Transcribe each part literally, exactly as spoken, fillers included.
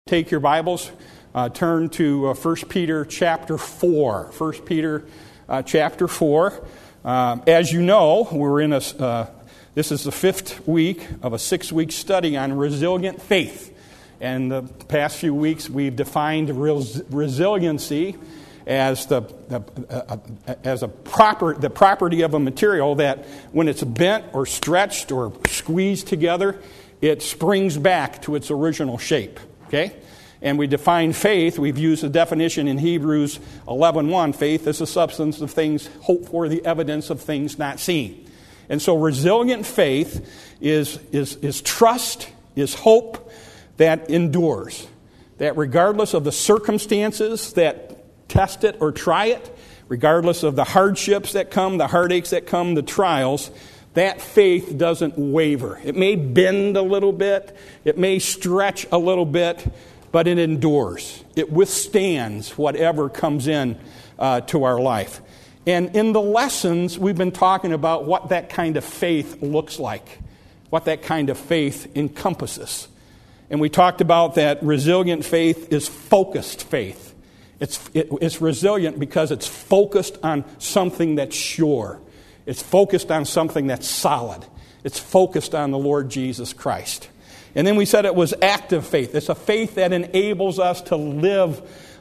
Take your Bibles, uh, turn to uh, First Peter chapter four. First Peter uh, chapter four. Uh, as you know, we're in a, uh, this is the fifth week of a six-week study on resilient faith. And the past few weeks, we've defined res- resiliency as the, the uh, uh, as a proper the property of a material that when it's bent or stretched or squeezed together, it springs back to its original shape. Okay? And we define faith. We've used the definition in Hebrews eleven one. Faith is the substance of things hoped for, the evidence of things not seen. And so resilient faith is, is, is trust, is hope that endures. That regardless of the circumstances that test it or try it, regardless of the hardships that come, the heartaches that come, the trials, that faith doesn't waver. It may bend a little bit. It may stretch a little bit, but it endures. It withstands whatever comes in uh, to our life. And in the lessons, we've been talking about what that kind of faith looks like, what that kind of faith encompasses. And we talked about that resilient faith is focused faith. It's, it, it's resilient because it's focused on something that's sure. It's focused on something that's solid. It's focused on the Lord Jesus Christ. And then we said it was active faith. It's a faith that enables us to live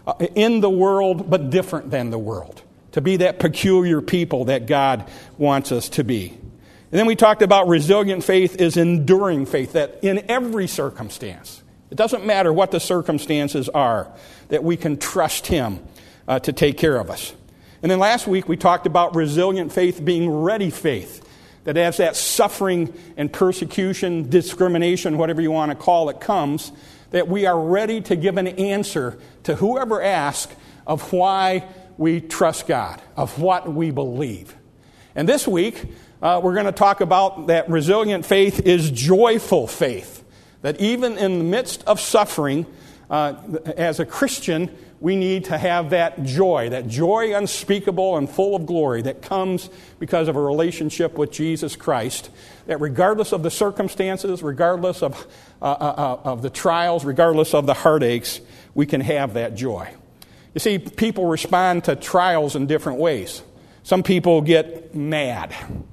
in the world, but different than the world. To be that peculiar people that God wants us to be. And then we talked about resilient faith is enduring faith. That in every circumstance, it doesn't matter what the circumstances are, that we can trust Him uh, to take care of us. And then last week we talked about resilient faith being ready faith. That as that suffering and persecution, discrimination, whatever you want to call it, comes, that we are ready to give an answer to whoever asks of why we trust God, of what we believe. And this week uh, we're going to talk about that resilient faith is joyful faith. That even in the midst of suffering, uh, as a Christian, we need to have that joy, that joy unspeakable and full of glory that comes because of a relationship with Jesus Christ, that regardless of the circumstances, regardless of, uh, uh, of the trials, regardless of the heartaches, we can have that joy. You see, people respond to trials in different ways. Some people get mad.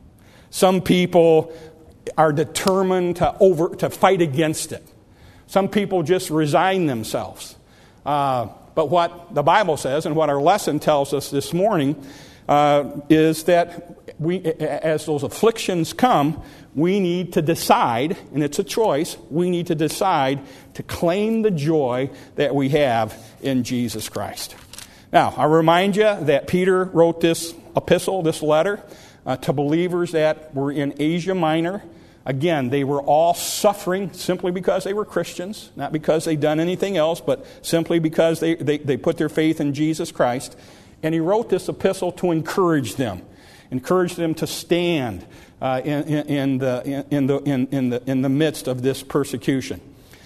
Some people are determined to over to fight against it. Some people just resign themselves. Uh, But what the Bible says and what our lesson tells us this morning uh, is that we, as those afflictions come, we need to decide, and it's a choice, we need to decide to claim the joy that we have in Jesus Christ. Now, I remind you that Peter wrote this epistle, this letter, uh, to believers that were in Asia Minor. Again, they were all suffering simply because they were Christians, not because they'd done anything else, but simply because they, they, they put their faith in Jesus Christ. And he wrote this epistle to encourage them, encourage them to stand uh, in, in, in, the, in, the, in, in, the, in the midst of this persecution.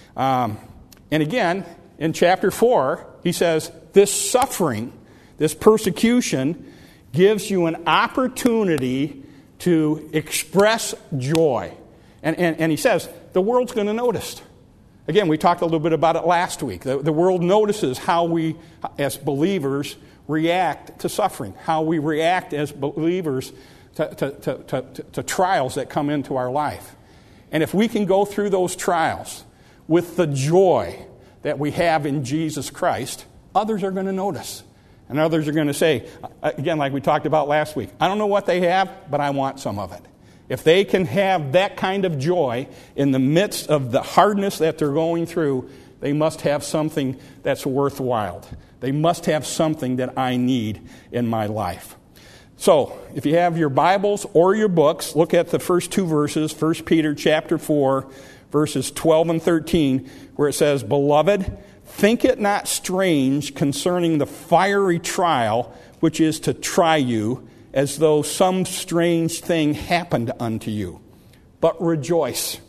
Um, and again, in chapter four, he says, this suffering, this persecution, gives you an opportunity to express joy. And, and, and he says, the world's going to notice. Again, we talked a little bit about it last week. The, the world notices how we, as believers, react to suffering, how we react as believers to, to, to, to, to trials that come into our life. And if we can go through those trials with the joy that we have in Jesus Christ, others are going to notice. And others are going to say, again, like we talked about last week, I don't know what they have, but I want some of it. If they can have that kind of joy in the midst of the hardness that they're going through, they must have something that's worthwhile. They must have something that I need in my life. So, if you have your Bibles or your books, look at the first two verses, First Peter chapter four, verses twelve and thirteen, where it says, Beloved, think it not strange concerning the fiery trial which is to try you, as though some strange thing happened unto you. But rejoice,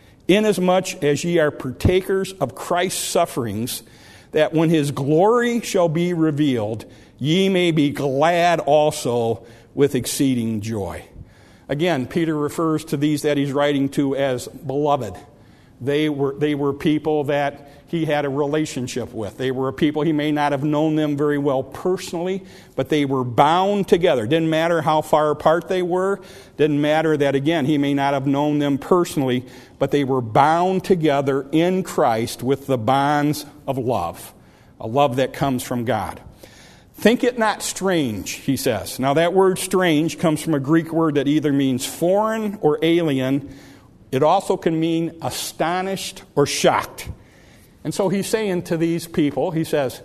inasmuch as ye are partakers of Christ's sufferings, that when his glory shall be revealed, ye may be glad also with exceeding joy. Again, Peter refers to these that he's writing to as beloved. They were, they were people that he had a relationship with. They were a people, he may not have known them very well personally, but they were bound together. Didn't matter how far apart they were. Didn't matter that, again, he may not have known them personally, but they were bound together in Christ with the bonds of love, a love that comes from God. Think it not strange, he says. Now that word strange comes from a Greek word that either means foreign or alien. It also can mean astonished or shocked. And so he's saying to these people, he says,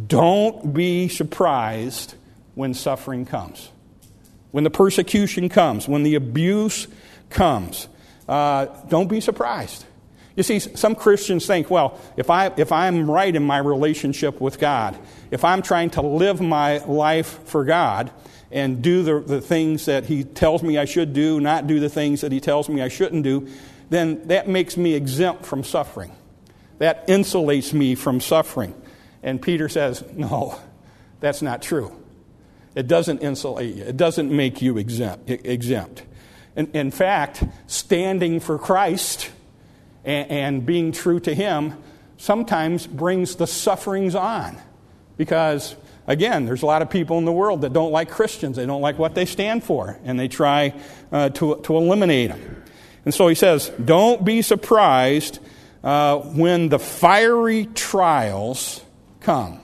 don't be surprised when suffering comes. When the persecution comes, when the abuse comes, uh, don't be surprised. You see, some Christians think, well, if, I, if I'm right in my relationship with God, if I'm trying to live my life for God and do the, the things that He tells me I should do, not do the things that He tells me I shouldn't do, then that makes me exempt from suffering. That insulates me from suffering. And Peter says, no, that's not true. It doesn't insulate you. It doesn't make you exempt. exempt. In, in fact, standing for Christ and, and being true to Him sometimes brings the sufferings on. Because, again, there's a lot of people in the world that don't like Christians. They don't like what they stand for. And they try uh, to, to eliminate them. And so he says, don't be surprised uh, when the fiery trials come.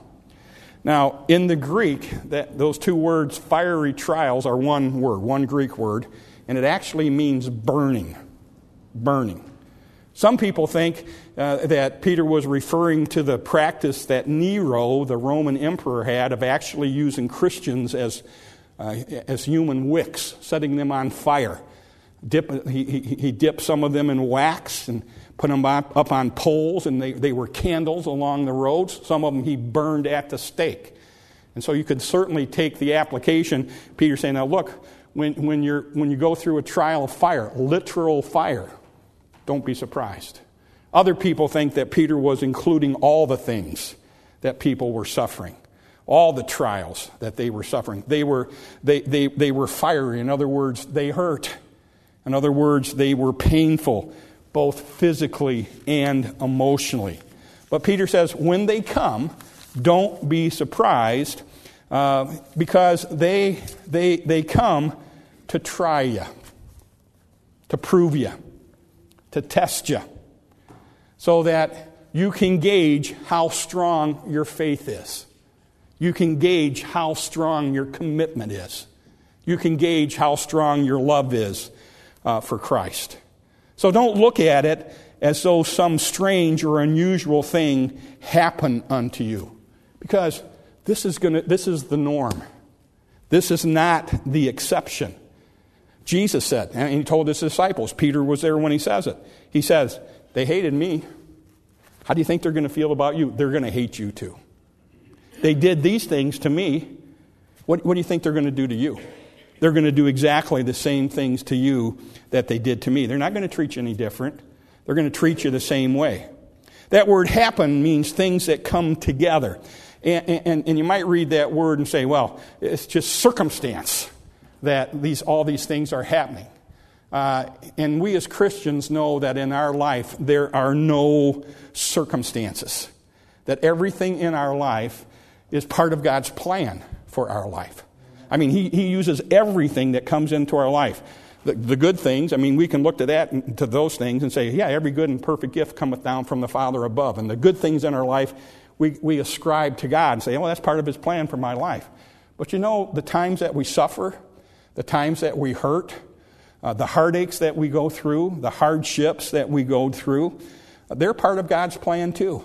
Now, in the Greek, that those two words, fiery trials, are one word, one Greek word, and it actually means burning. Burning. Some people think uh, that Peter was referring to the practice that Nero, the Roman emperor, had of actually using Christians as uh, as human wicks, setting them on fire. Dip, he, he, he dipped some of them in wax and put them up, up on poles, and they, they were candles along the roads. Some of them he burned at the stake. And so you could certainly take the application. Peter saying, now look, when, when, you're, when you go through a trial of fire, literal fire, don't be surprised. Other people think that Peter was including all the things that people were suffering, all the trials that they were suffering. They were, they, they, they were fiery. In other words, they hurt. In other words, they were painful, both physically and emotionally. But Peter says, when they come, don't be surprised, uh, because they, they, they come to try you, to prove you, to test you, so that you can gauge how strong your faith is. You can gauge how strong your commitment is. You can gauge how strong your love is uh, for Christ. So don't look at it as though some strange or unusual thing happened unto you, because this is gonna, this is the norm. This is not the exception. Jesus said, and he told his disciples, Peter was there when he says it. He says, they hated me. How do you think they're going to feel about you? They're going to hate you too. They did these things to me. What, what do you think they're going to do to you? They're going to do exactly the same things to you that they did to me. They're not going to treat you any different. They're going to treat you the same way. That word happen means things that come together. And, and, and you might read that word and say, well, it's just circumstance that these all these things are happening. Uh, and we as Christians know that in our life there are no circumstances. That everything in our life is part of God's plan for our life. I mean, He, he uses everything that comes into our life. The, the good things, I mean, we can look to that and to those things and say, yeah, every good and perfect gift cometh down from the Father above. And the good things in our life, we, we ascribe to God and say, oh, that's part of His plan for my life. But you know, the times that we suffer, the times that we hurt, uh, the heartaches that we go through, the hardships that we go through, they're part of God's plan too.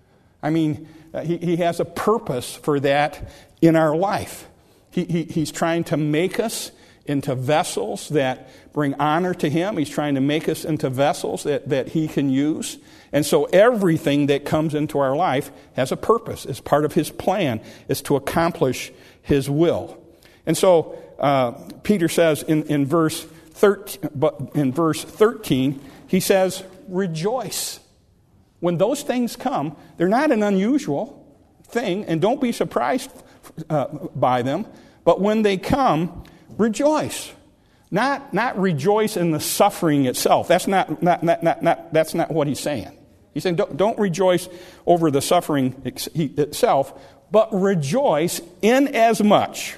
I mean, uh, he, he has a purpose for that in our life. He, he, he's trying to make us into vessels that bring honor to Him. He's trying to make us into vessels that, that He can use. And so everything that comes into our life has a purpose. It's part of His plan. It's to accomplish His will. And so uh, Peter says in, in verse thirteen, but in verse thirteen, he says, rejoice. When those things come, they're not an unusual thing, and don't be surprised uh, by them. But when they come, rejoice. Not, not rejoice in the suffering itself. That's not, not, not, not, not, that's not what he's saying. He's saying don't, don't rejoice over the suffering itself, but rejoice in as much.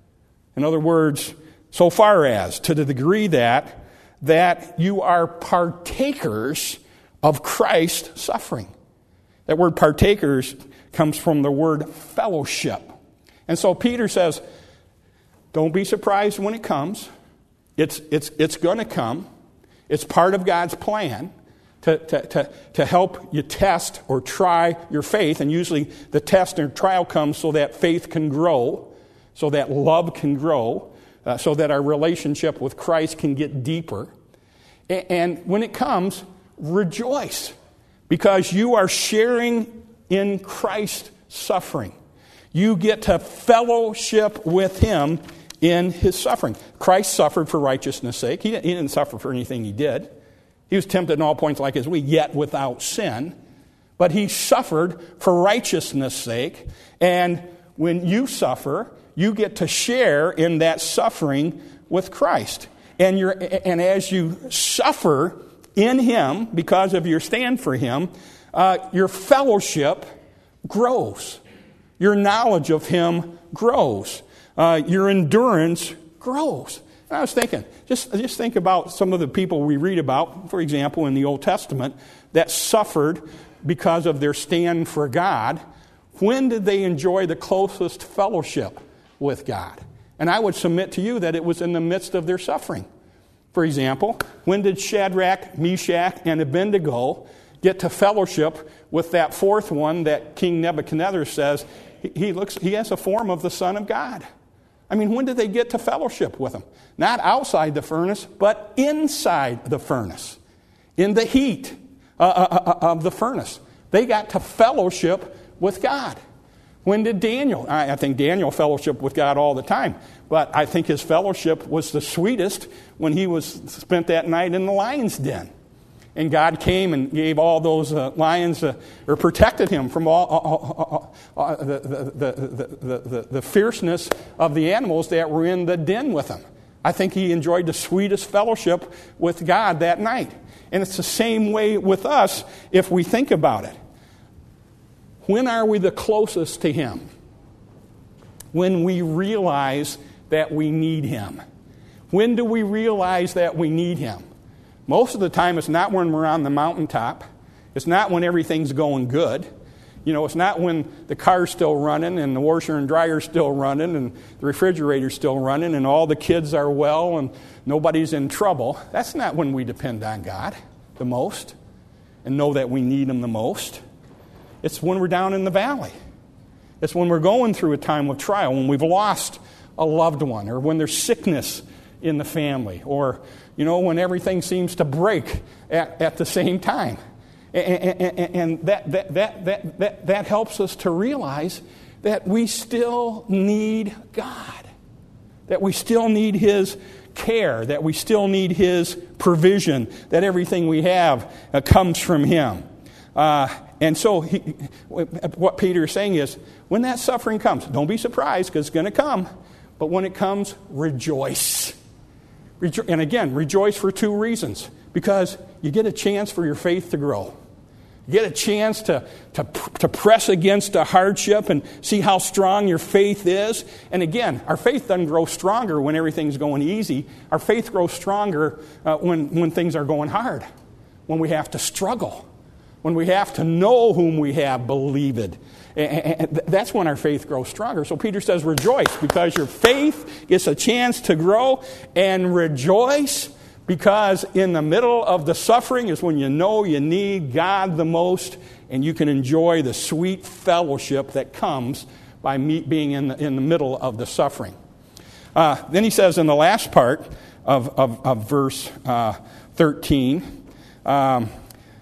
In other words, so far as, to the degree that, that you are partakers of Christ's suffering. That word partakers comes from the word fellowship. And so Peter says, don't be surprised when it comes. It's, it's, it's going to come. It's part of God's plan to, to, to, to help you test or try your faith. And usually the test or trial comes so that faith can grow, so that love can grow, uh, so that our relationship with Christ can get deeper. And, and when it comes, rejoice, because you are sharing in Christ's suffering. You get to fellowship with Him in His suffering. Christ suffered for righteousness' sake. He didn't, he didn't suffer for anything He did. He was tempted in all points like as we, yet without sin. But He suffered for righteousness' sake. And when you suffer, you get to share in that suffering with Christ. And you're, and as you suffer in Him because of your stand for Him, uh, your fellowship grows. Your knowledge of Him grows. Uh, your endurance grows. And I was thinking, just, just think about some of the people we read about, for example, in the Old Testament, that suffered because of their stand for God. When did they enjoy the closest fellowship with God? And I would submit to you that it was in the midst of their suffering. For example, when did Shadrach, Meshach, and Abednego get to fellowship with that fourth one that King Nebuchadnezzar says he, he looks he has a form of the Son of God? I mean, when did they get to fellowship with Him? Not outside the furnace, but inside the furnace, in the heat uh, uh, of the furnace. They got to fellowship with God. When did Daniel? I, I think Daniel fellowshiped with God all the time, but I think his fellowship was the sweetest when he was spent that night in the lion's den. And God came and gave all those uh, lions, uh, or protected him from all, all, all, all the, the, the, the, the, the fierceness of the animals that were in the den with him. I think he enjoyed the sweetest fellowship with God that night. And it's the same way with us if we think about it. When are we the closest to Him? When we realize that we need Him. When do we realize that we need Him? Most of the time, it's not when we're on the mountaintop. It's not when everything's going good. You know, it's not when the car's still running and the washer and dryer's still running and the refrigerator's still running and all the kids are well and nobody's in trouble. That's not when we depend on God the most and know that we need Him the most. It's when we're down in the valley. It's when we're going through a time of trial, when we've lost a loved one, or when there's sickness in the family, or, you know, when everything seems to break at, at the same time. And, and, and that, that, that, that, that, that helps us to realize that we still need God, that we still need His care, that we still need His provision, that everything we have uh, comes from Him. Uh, and so he, what Peter is saying is, when that suffering comes, don't be surprised because it's going to come, but when it comes, rejoice. Rejo- and again, rejoice for two reasons. Because you get a chance for your faith to grow. You get a chance to, to, to press against a hardship and see how strong your faith is. And again, our faith doesn't grow stronger when everything's going easy. Our faith grows stronger uh, when, when things are going hard, when we have to struggle, when we have to know whom we have believed. And that's when our faith grows stronger. So Peter says, rejoice, because your faith gets a chance to grow, and rejoice because in the middle of the suffering is when you know you need God the most, and you can enjoy the sweet fellowship that comes by me being in the, in the middle of the suffering. Uh, then he says in the last part of, of, of verse uh, thirteen, um,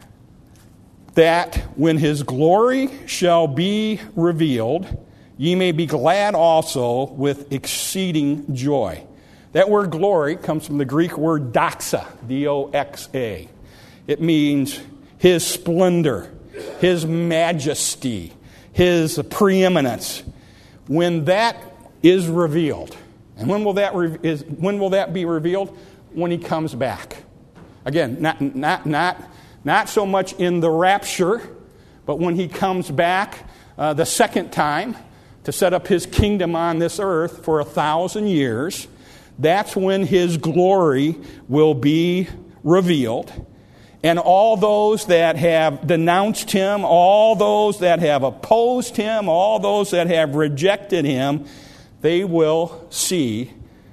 that when His glory shall be revealed, ye may be glad also with exceeding joy. That word glory comes from the Greek word doxa, D O X A. It means His splendor, His majesty, His preeminence. When that is revealed, and when will that re- is when will that be revealed? When He comes back. Again, not not not not so much in the rapture, but when he comes back uh, the second time to set up his kingdom on this earth for a thousand years, that's when his glory will be revealed. And all those that have denounced him, all those that have opposed him, all those that have rejected him, they will see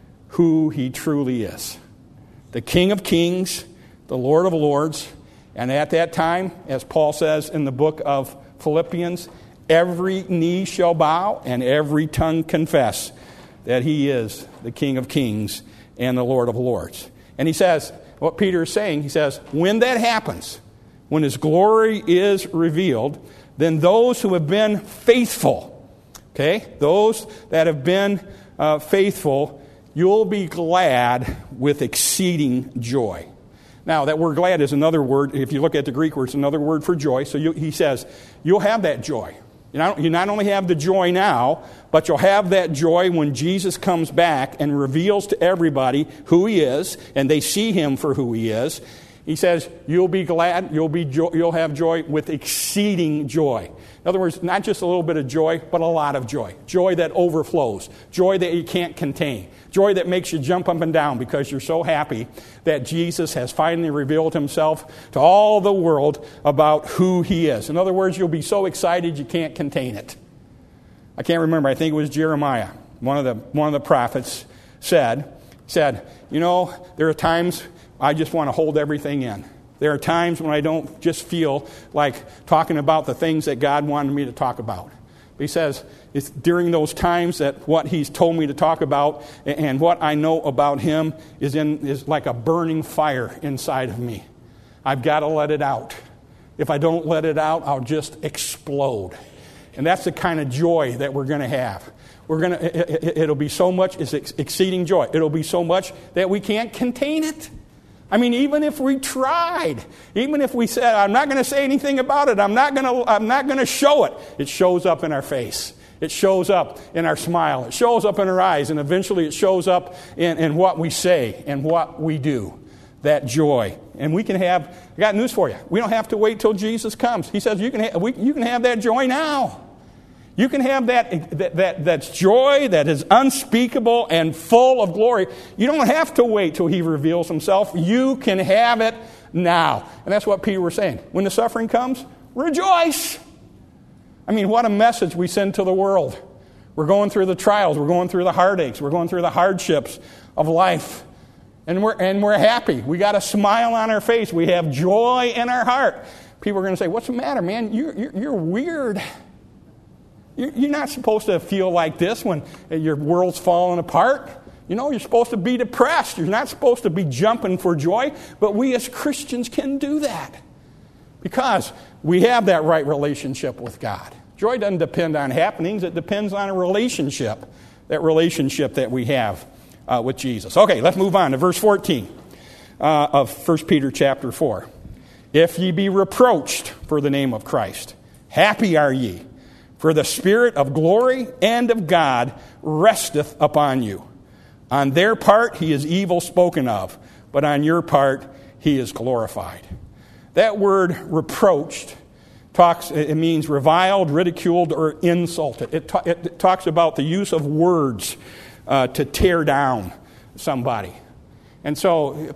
who he truly is. The King of Kings, the Lord of Lords. And at that time, as Paul says in the book of Philippians, every knee shall bow and every tongue confess that he is the King of Kings and the Lord of Lords. And he says, what Peter is saying, he says, when that happens, when his glory is revealed, then those who have been faithful, okay, those that have been uh, faithful, you'll be glad with exceeding joy. Now, that word glad is another word. If you look at the Greek word, it's another word for joy. So you, he says, you'll have that joy. You not, you not only have the joy now, but you'll have that joy when Jesus comes back and reveals to everybody who he is, and they see him for who he is. He says, you'll be glad, you'll be jo- you'll have joy with exceeding joy. In other words, not just a little bit of joy, but a lot of joy. Joy that overflows. Joy that you can't contain. Joy that makes you jump up and down because you're so happy that Jesus has finally revealed himself to all the world about who he is. In other words, you'll be so excited you can't contain it. I can't remember. I think it was Jeremiah, one of the one of the prophets, said, said, you know, there are times I just want to hold everything in. There are times when I don't just feel like talking about the things that God wanted me to talk about. But he says, it's during those times that what he's told me to talk about and what I know about him is in is like a burning fire inside of me. I've got to let it out. If I don't let it out, I'll just explode. And that's the kind of joy that we're going to have. We're going to. It, it, it'll be so much. It's exceeding joy. It'll be so much that we can't contain it. I mean, even if we tried, even if we said, I'm not going to say anything about it, I'm not going to I'm not going to show it, it shows up in our face. It shows up in our smile. It shows up in our eyes. And eventually it shows up in, in what we say and what we do. That joy. And we can have, I got news for you. We don't have to wait till Jesus comes. He says you can, ha- we, you can have that joy now. You can have that, that, that that's joy that is unspeakable and full of glory. You don't have to wait till he reveals himself. You can have it now. And that's what Peter was saying. When the suffering comes, rejoice. I mean, what a message we send to the world. We're going through the trials. We're going through the heartaches. We're going through the hardships of life. And we're, and we're happy. We got a smile on our face. We have joy in our heart. People are going to say, what's the matter, man? You're, you're, you're weird. You're not supposed to feel like this when your world's falling apart. You know, you're supposed to be depressed. You're not supposed to be jumping for joy. But we as Christians can do that because we have that right relationship with God. Joy doesn't depend on happenings. It depends on a relationship, that relationship that we have uh, with Jesus. Okay, let's move on to verse fourteen uh, of First Peter chapter four. If ye be reproached for the name of Christ, happy are ye. For the Spirit of glory and of God resteth upon you. On their part he is evil spoken of, but on your part he is glorified. That word reproached talks, it means reviled, ridiculed, or insulted. It, ta- it talks about the use of words uh, to tear down somebody. And so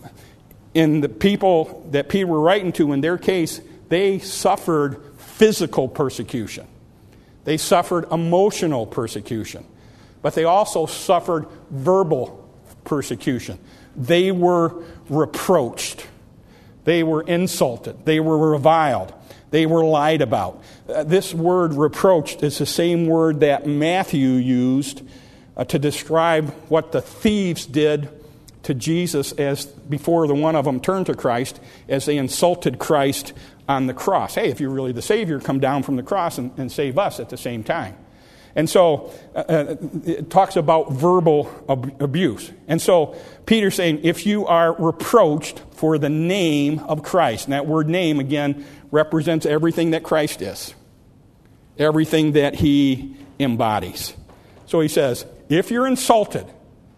in the people that Peter were writing to, in their case, they suffered physical persecution. They suffered emotional persecution, but they also suffered verbal persecution. They were reproached. They were insulted. They were reviled. They were lied about. Uh, this word reproached is the same word that Matthew used uh, to describe what the thieves did to Jesus as before the one of them turned to Christ as they insulted Christ on the cross. Hey, if you're really the Savior, come down from the cross and, and save us at the same time. And so uh, it talks about verbal ab- abuse. And so Peter's saying, if you are reproached for the name of Christ, and that word name, again, represents everything that Christ is, everything that he embodies. So he says, if you're insulted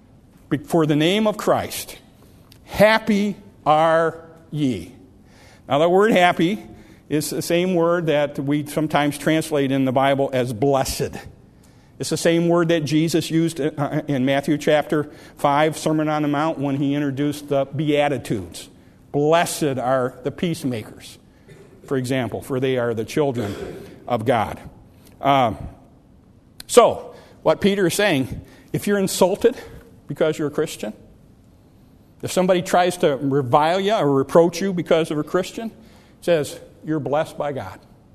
for the name of Christ, happy are ye. Now, the word happy is the same word that we sometimes translate in the Bible as blessed. It's the same word that Jesus used in Matthew chapter five, Sermon on the Mount, when he introduced the Beatitudes. Blessed are the peacemakers, for example, for they are the children of God. Um, so, what Peter is saying, if you're insulted because you're a Christian, if somebody tries to revile you or reproach you because of a Christian, it says, you're blessed by God.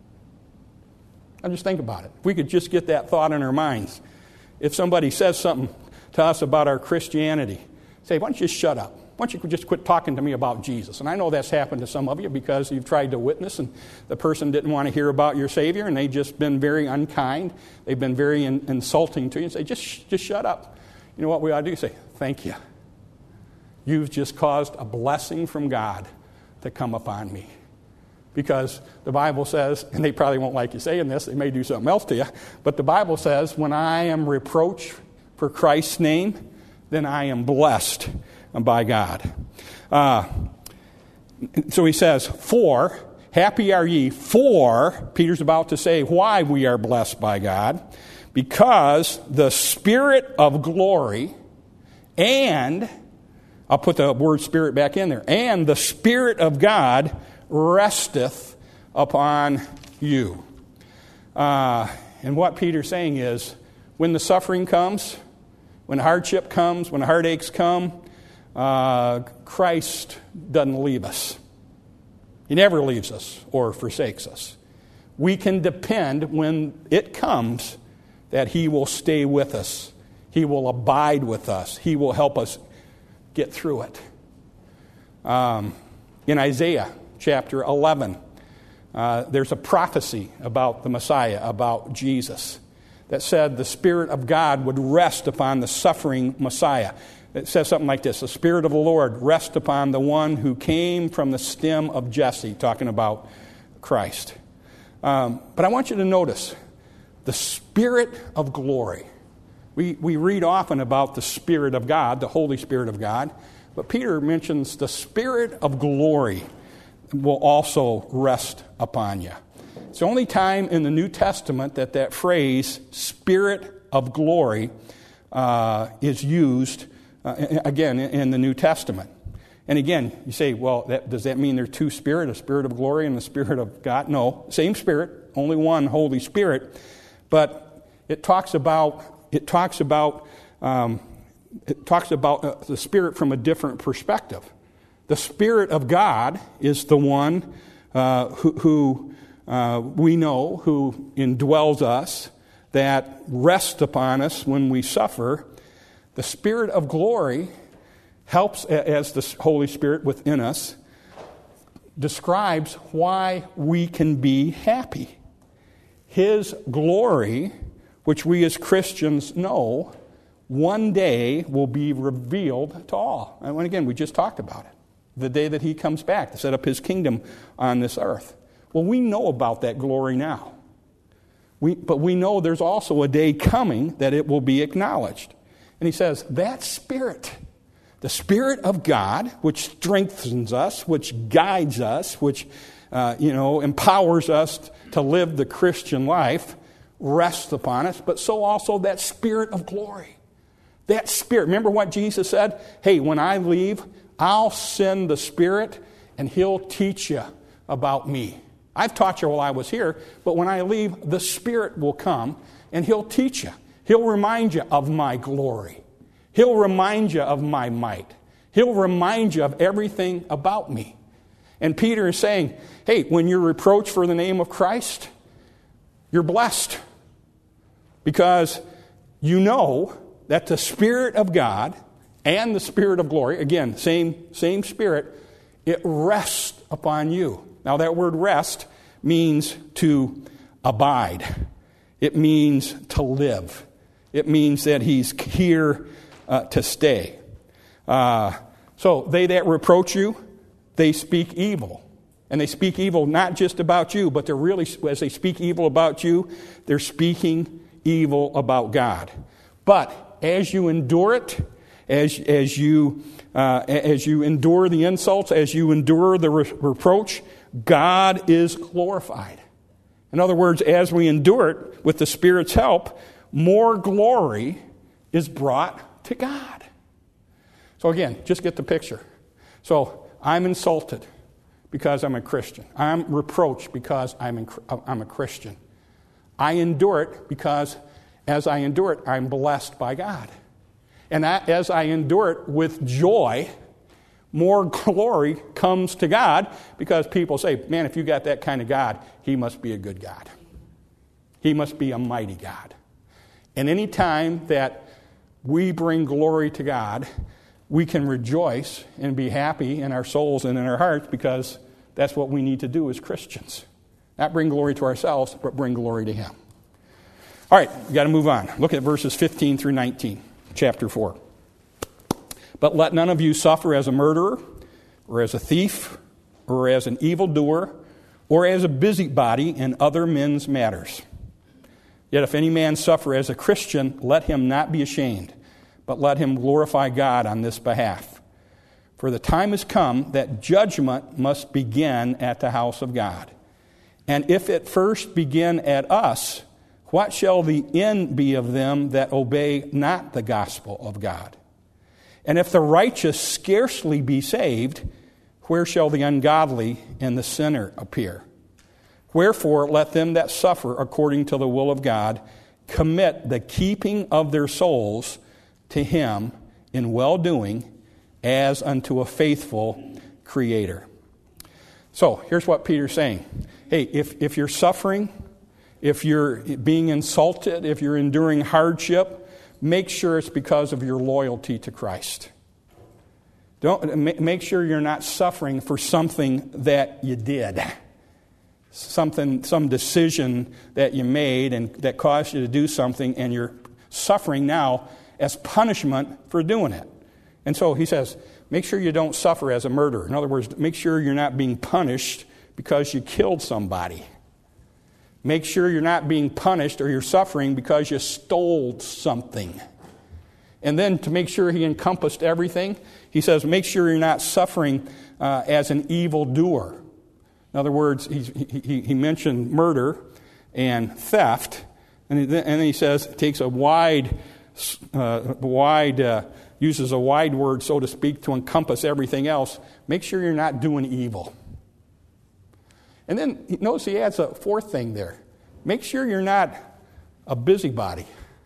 Now just think about it. If we could just get that thought in our minds. If somebody says something to us about our Christianity, say, why don't you just shut up? Why don't you just quit talking to me about Jesus? And I know that's happened to some of you because you've tried to witness and the person didn't want to hear about your Savior and they've just been very unkind. They've been very in, insulting to you and say, just, just shut up. You know what we ought to do? Say, thank you. You've just caused a blessing from God to come upon me. Because the Bible says, and they probably won't like you saying this, they may do something else to you, but the Bible says, when I am reproached for Christ's name, then I am blessed by God. Uh, so he says, for, happy are ye, for, Peter's about to say why we are blessed by God, because the Spirit of glory and, I'll put the word Spirit back in there, and the Spirit of God resteth upon you. Uh, and what Peter's saying is, when the suffering comes, when hardship comes, when heartaches come, uh, Christ doesn't leave us. He never leaves us or forsakes us. We can depend when it comes that He will stay with us. He will abide with us. He will help us get through it. Um, in Isaiah chapter eleven, uh, there's a prophecy about the Messiah, about Jesus, that said the Spirit of God would rest upon the suffering Messiah. It says something like this: the Spirit of the Lord rest upon the one who came from the stem of Jesse, talking about Christ. Um, but I want you to notice the Spirit of glory. We, we read often about the Spirit of God, the Holy Spirit of God, but Peter mentions the Spirit of glory will also rest upon you. It's the only time in the New Testament that that phrase, Spirit of glory, uh, is used, uh, again, in the New Testament. And again, you say, well, that, does that mean there are two spirits, a Spirit of glory and the Spirit of God? No, same Spirit, only one Holy Spirit. But it talks about, it talks about, um, it talks about uh, the Spirit from a different perspective. The Spirit of God is the one uh, who, who uh, we know, who indwells us, that rests upon us when we suffer. The Spirit of glory helps, as the Holy Spirit within us, describes why we can be happy. His glory, which we as Christians know, one day will be revealed to all. And again, we just talked about it. The day that He comes back to set up His kingdom on this earth. Well, we know about that glory now. We, but we know there's also a day coming that it will be acknowledged. And he says, that Spirit, the Spirit of God, which strengthens us, which guides us, which uh, you know empowers us to live the Christian life, rests upon us, but so also that Spirit of glory. That Spirit, remember what Jesus said? Hey, when I leave, I'll send the Spirit, and He'll teach you about me. I've taught you while I was here, but when I leave, the Spirit will come, and He'll teach you. He'll remind you of my glory. He'll remind you of my might. He'll remind you of everything about me. And Peter is saying, hey, when you're reproached for the name of Christ, you're blessed. Because you know that the Spirit of God and the Spirit of glory, again, same, same Spirit, it rests upon you. Now that word rest means to abide. It means to live. It means that He's here uh, to stay. Uh, so they that reproach you, they speak evil. And they speak evil not just about you, but they're really, as they speak evil about you, they're speaking evil about God. But as you endure it, as as you uh, as you endure the insults, as you endure the re- reproach, God is glorified. In other words, as we endure it with the Spirit's help, more glory is brought to God. So again, just get the picture. So I'm insulted because I'm a Christian. I'm reproached because I'm, in, I'm a Christian. I endure it because as I endure it, I'm blessed by God. And that, as I endure it with joy, more glory comes to God because people say, man, if you got that kind of God, he must be a good God. He must be a mighty God. And any time that we bring glory to God, we can rejoice and be happy in our souls and in our hearts because that's what we need to do as Christians. Not bring glory to ourselves, but bring glory to him. All right, we've got to move on. Look at verses fifteen through nineteen, chapter four. But let none of you suffer as a murderer, or as a thief, or as an evildoer, or as a busybody in other men's matters. Yet if any man suffer as a Christian, let him not be ashamed, but let him glorify God on this behalf. For the time has come that judgment must begin at the house of God. And if it first begin at us, what shall the end be of them that obey not the gospel of God? And if the righteous scarcely be saved, where shall the ungodly and the sinner appear? Wherefore let them that suffer according to the will of God commit the keeping of their souls to him in well-doing as unto a faithful Creator. So here's what Peter's saying. Hey, if, if you're suffering, if you're being insulted, if you're enduring hardship, make sure it's because of your loyalty to Christ. Don't make sure you're not suffering for something that you did. Something, some decision that you made and that caused you to do something, and you're suffering now as punishment for doing it. And so he says, make sure you don't suffer as a murderer. In other words, make sure you're not being punished because you killed somebody. Make sure you're not being punished or you're suffering because you stole something. And then to make sure he encompassed everything, he says, make sure you're not suffering uh, as an evildoer. In other words, he, he, he mentioned murder and theft, and then he says, takes a wide, uh, wide, uh, uses a wide word, so to speak, to encompass everything else. Make sure you're not doing evil. And then notice he adds a fourth thing there. Make sure you're not a busybody.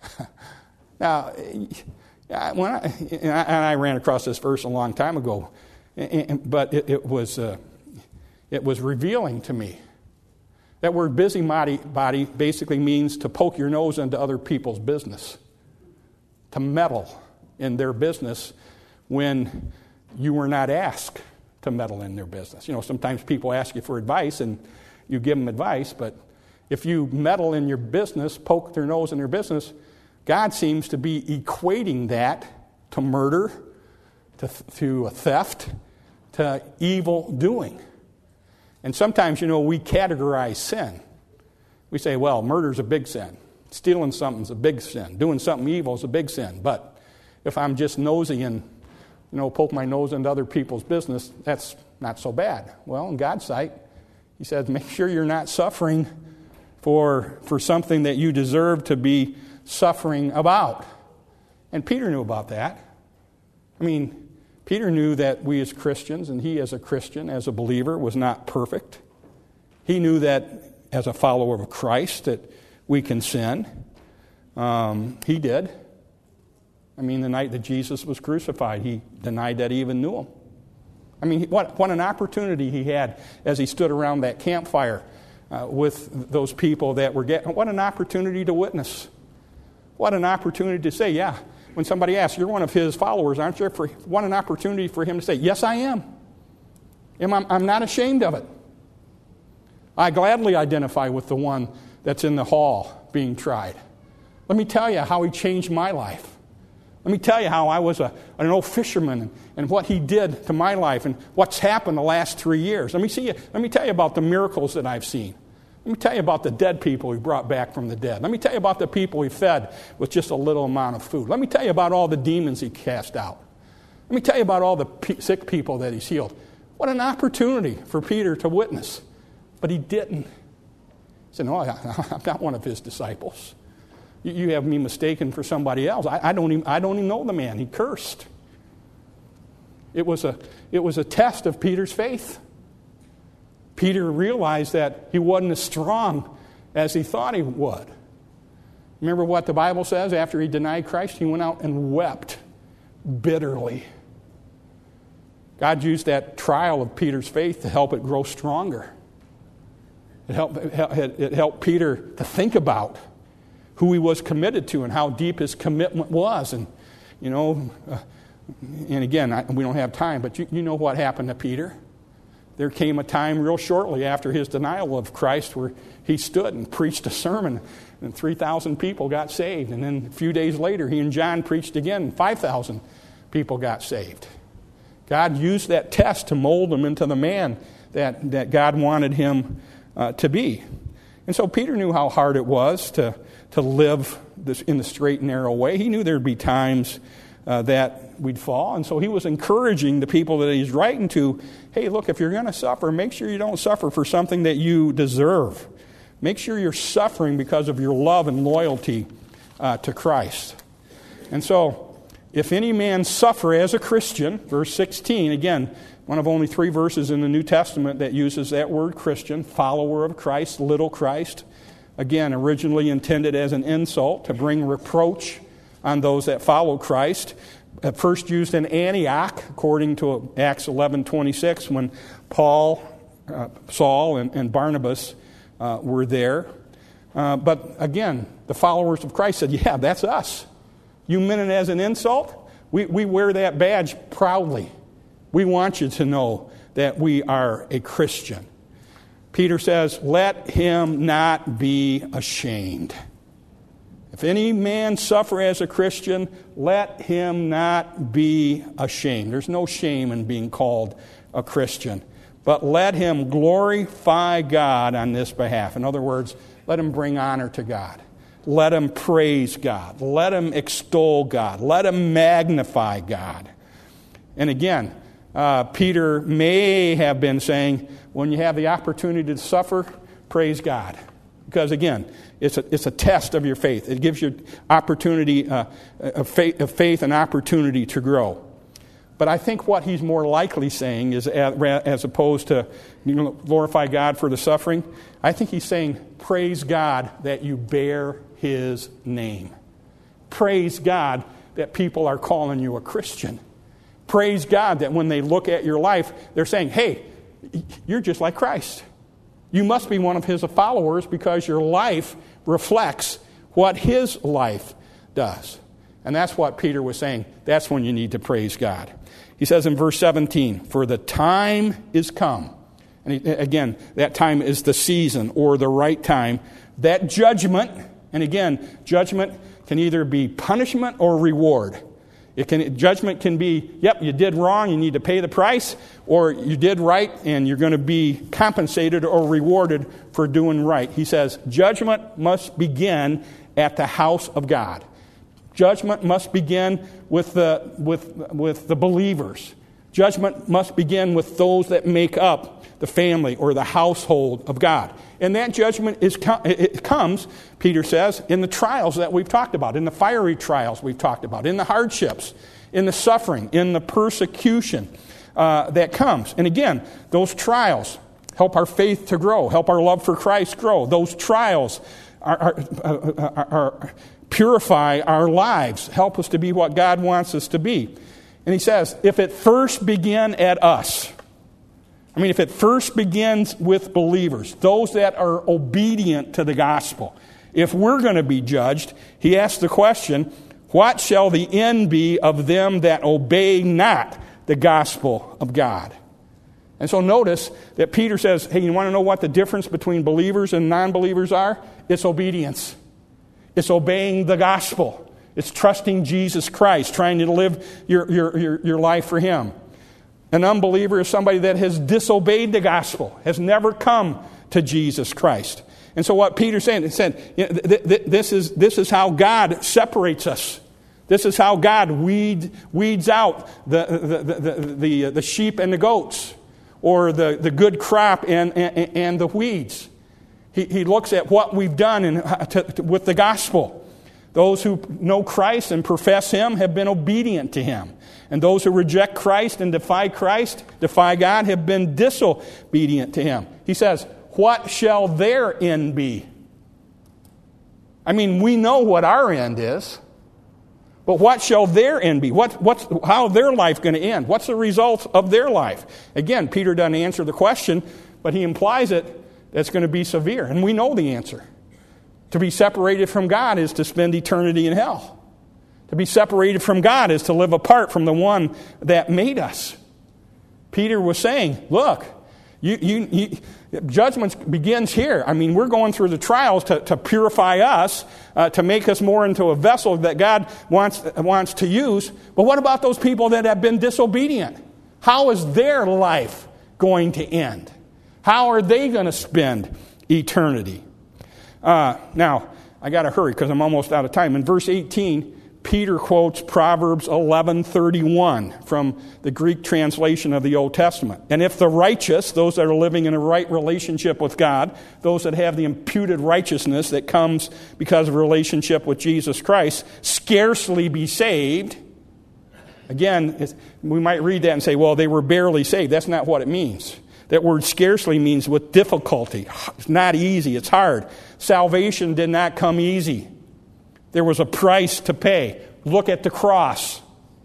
Now, when I, and I ran across this verse a long time ago, but it, it was uh, it was revealing to me. That word busybody body basically means to poke your nose into other people's business, to meddle in their business when you were not asked to meddle in their business. You know, sometimes people ask you for advice and you give them advice, but if you meddle in your business, poke their nose in their business, God seems to be equating that to murder, to, to theft, to evil doing. And sometimes, you know, we categorize sin. We say, well, murder's a big sin. Stealing something's a big sin. Doing something evil is a big sin. But if I'm just nosy and, you know, poke my nose into other people's business, that's not so bad. Well, in God's sight, he says, make sure you're not suffering for, for something that you deserve to be suffering about. And Peter knew about that. I mean, Peter knew that we as Christians, and he as a Christian, as a believer, was not perfect. He knew that as a follower of Christ that we can sin. Um, he did. I mean, the night that Jesus was crucified, he denied that he even knew him. I mean, what, what an opportunity he had as he stood around that campfire uh, with those people that were getting, what an opportunity to witness. What an opportunity to say, yeah, when somebody asks, you're one of his followers, aren't you? For, what an opportunity for him to say, yes, I am. I'm, I'm not ashamed of it. I gladly identify with the one that's in the hall being tried. Let me tell you how he changed my life. Let me tell you how I was a, an old fisherman and, and what he did to my life and what's happened the last three years. Let me see you, let me tell you about the miracles that I've seen. Let me tell you about the dead people he brought back from the dead. Let me tell you about the people he fed with just a little amount of food. Let me tell you about all the demons he cast out. Let me tell you about all the pe- sick people that he's healed. What an opportunity for Peter to witness. But he didn't. He said, no, I'm not one of his disciples. You have me mistaken for somebody else. I, I, don't even, I don't even know the man. He cursed. It was a, it was a test of Peter's faith. Peter realized that he wasn't as strong as he thought he would. Remember what the Bible says? After he denied Christ, he went out and wept bitterly. God used that trial of Peter's faith to help it grow stronger. It helped, it helped Peter to think about who he was committed to and how deep his commitment was. And, you know, uh, and again, I, we don't have time, but you, you know what happened to Peter. There came a time real shortly after his denial of Christ where he stood and preached a sermon, and three thousand people got saved. And then a few days later, he and John preached again, and five thousand people got saved. God used that test to mold him into the man that, that God wanted him uh, to be. And so Peter knew how hard it was to, to live this in the straight and narrow way. He knew there'd be times uh, that we'd fall. And so he was encouraging the people that he's writing to, hey, look, if you're going to suffer, make sure you don't suffer for something that you deserve. Make sure you're suffering because of your love and loyalty uh, to Christ. And so, if any man suffer as a Christian, verse sixteen, again, one of only three verses in the New Testament that uses that word Christian, follower of Christ, little Christ. Again, originally intended as an insult to bring reproach on those that follow Christ. At first used in Antioch, according to Acts eleven twenty-six, when Paul, uh, Saul, and, and Barnabas uh, were there. Uh, but again, the followers of Christ said, yeah, that's us. You meant it as an insult? We, we wear that badge proudly. We want you to know that we are a Christian. Peter says, let him not be ashamed. If any man suffer as a Christian, let him not be ashamed. There's no shame in being called a Christian. But let him glorify God on this behalf. In other words, let him bring honor to God. Let him praise God. Let him extol God. Let him magnify God. And again, uh, Peter may have been saying, when you have the opportunity to suffer, praise God. Because again, it's a, it's a test of your faith. It gives you opportunity, uh, a faith, a faith and opportunity to grow. But I think what he's more likely saying is, as opposed to, you know, glorify God for the suffering, I think he's saying, praise God that you bear his name. Praise God that people are calling you a Christian. Praise God that when they look at your life, they're saying, hey, you're just like Christ. You must be one of his followers because your life reflects what his life does. And that's what Peter was saying. That's when you need to praise God. He says in verse seventeen, for the time is come. And he, again, that time is the season or the right time. That judgment, and again, judgment can either be punishment or reward. It can, judgment can be, yep, you did wrong, you need to pay the price, or you did right and you're going to be compensated or rewarded for doing right. He says, judgment must begin at the house of God. Judgment must begin with the, with, with the believers. Judgment must begin with those that make up the family or the household of God. And that judgment is it comes, Peter says, in the trials that we've talked about, in the fiery trials we've talked about, in the hardships, in the suffering, in the persecution uh, that comes. And again, those trials help our faith to grow, help our love for Christ grow. Those trials are, are, are, are purify our lives, help us to be what God wants us to be. And he says, if it first begin at us, I mean, if it first begins with believers, those that are obedient to the gospel, if we're going to be judged, he asks the question, what shall the end be of them that obey not the gospel of God? And so notice that Peter says, hey, you want to know what the difference between believers and non-believers are? It's obedience. It's obeying the gospel. It's trusting Jesus Christ, trying to live your, your, your, your life for him. An unbeliever is somebody that has disobeyed the gospel, has never come to Jesus Christ. And so what Peter's saying, he said, you know, th- th- this is this is how God separates us. This is how God weed, weeds out the the, the, the, the, the sheep and the goats. or the, the good crop and, and, and the weeds. He, he looks at what we've done in, to, to, with the gospel. Those who know Christ and profess Him have been obedient to Him. And those who reject Christ and defy Christ, defy God, have been disobedient to Him. He says, what shall their end be? I mean, we know what our end is. But what shall their end be? What, what's, how is their life going to end? What's the result of their life? Again, Peter doesn't answer the question, but he implies it. It's going to be severe. And we know the answer. To be separated from God is to spend eternity in hell. To be separated from God is to live apart from the one that made us. Peter was saying, look, you, you, you, judgment begins here. I mean, we're going through the trials to, to purify us, uh, to make us more into a vessel that God wants, wants to use. But what about those people that have been disobedient? How is their life going to end? How are they going to spend eternity? Uh, now, I got to hurry because I'm almost out of time. In verse eighteen, Peter quotes Proverbs eleven thirty-one from the Greek translation of the Old Testament. And if the righteous, those that are living in a right relationship with God, those that have the imputed righteousness that comes because of a relationship with Jesus Christ, scarcely be saved. Again, we might read that and say, well, they were barely saved. That's not what it means. That word scarcely means with difficulty. It's not easy. It's hard. Salvation did not come easy. There was a price to pay. Look at the cross.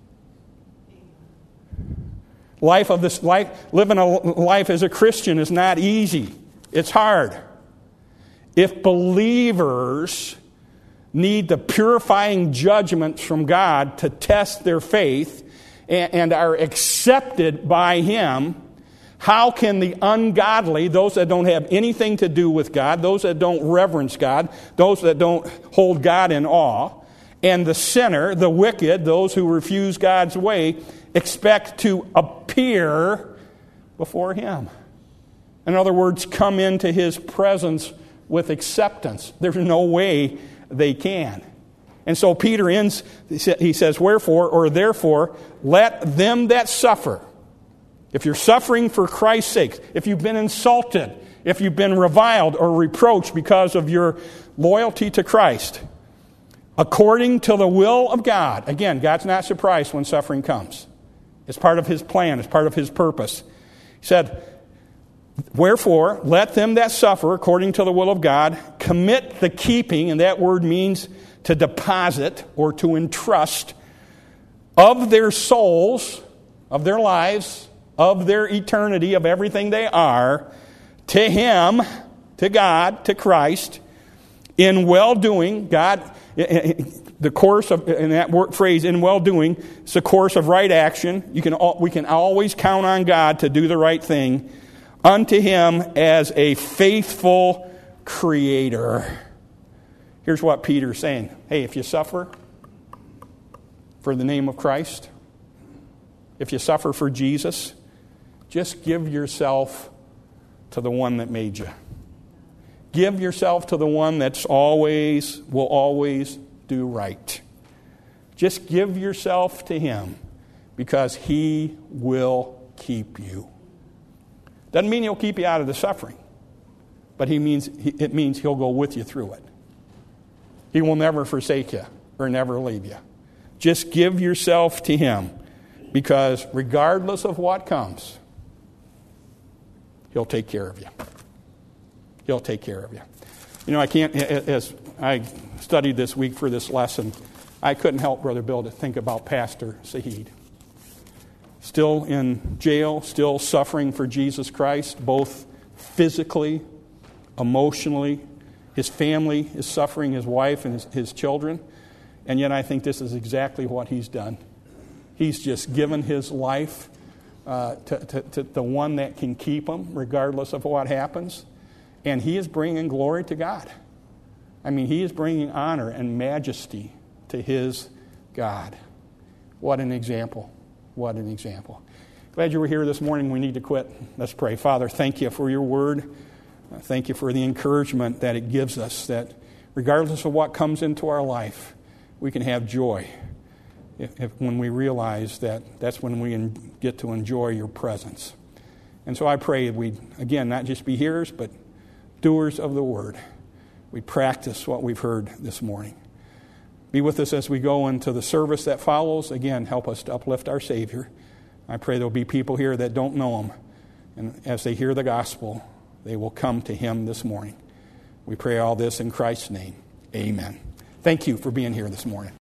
Life of this life, living a life as a Christian is not easy. It's hard. If believers need the purifying judgments from God to test their faith and, and are accepted by Him, how can the ungodly, those that don't have anything to do with God, those that don't reverence God, those that don't hold God in awe, and the sinner, the wicked, those who refuse God's way, expect to appear before Him? In other words, come into His presence with acceptance. There's no way they can. And so Peter ends, he says, wherefore, or therefore, let them that suffer. If you're suffering for Christ's sake, if you've been insulted, if you've been reviled or reproached because of your loyalty to Christ, according to the will of God. Again, God's not surprised when suffering comes. It's part of His plan. It's part of His purpose. He said, wherefore, let them that suffer according to the will of God commit the keeping, and that word means to deposit or to entrust, of their souls, of their lives, of their eternity, of everything they are, to Him, to God, to Christ, in well-doing. God, the course of, in that word phrase, in well-doing, it's the course of right action. You can, we can always count on God to do the right thing, unto Him as a faithful Creator. Here's what Peter's saying. Hey, if you suffer for the name of Christ, if you suffer for Jesus, just give yourself to the one that made you. Give yourself to the one that's always, will always do right. Just give yourself to Him because He will keep you. Doesn't mean He'll keep you out of the suffering, but he means it means He'll go with you through it. He will never forsake you or never leave you. Just give yourself to Him because regardless of what comes, He'll take care of you. He'll take care of you. You know, I can't, as I studied this week for this lesson, I couldn't help, Brother Bill, to think about Pastor Saheed. Still in jail, still suffering for Jesus Christ, both physically, emotionally. His family is suffering, his wife and his, his children. And yet I think this is exactly what he's done. He's just given his life uh, to, to, to the one that can keep him, regardless of what happens. And he is bringing glory to God. I mean, he is bringing honor and majesty to his God. What an example. What an example. Glad you were here this morning. We need to quit. Let's pray. Father, thank you for your word. Uh, thank you for the encouragement that it gives us, that regardless of what comes into our life, we can have joy if, if, when we realize that that's when we en- get to enjoy your presence. And so I pray we'd, again, not just be hearers, but doers of the word. We practice what we've heard this morning. Be with us as we go into the service that follows. Again, help us to uplift our Savior. I pray there'll be people here that don't know Him. And as they hear the gospel, they will come to Him this morning. We pray all this in Christ's name. Amen. Thank you for being here this morning.